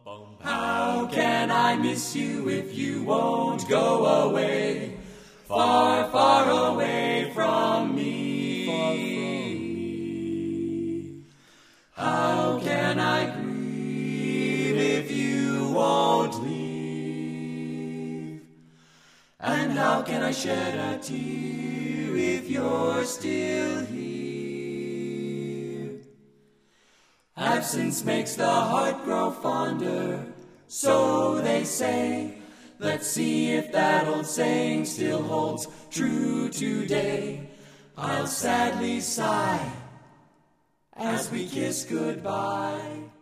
How can I miss you if you won't go away? Far, far away from me. How can I grieve if you won't leave? And how can I shed a tear if you're still here? Absence makes the heart grow fonder, so they say. Let's see if that old saying still holds true today. I'll sadly sigh as we kiss goodbye.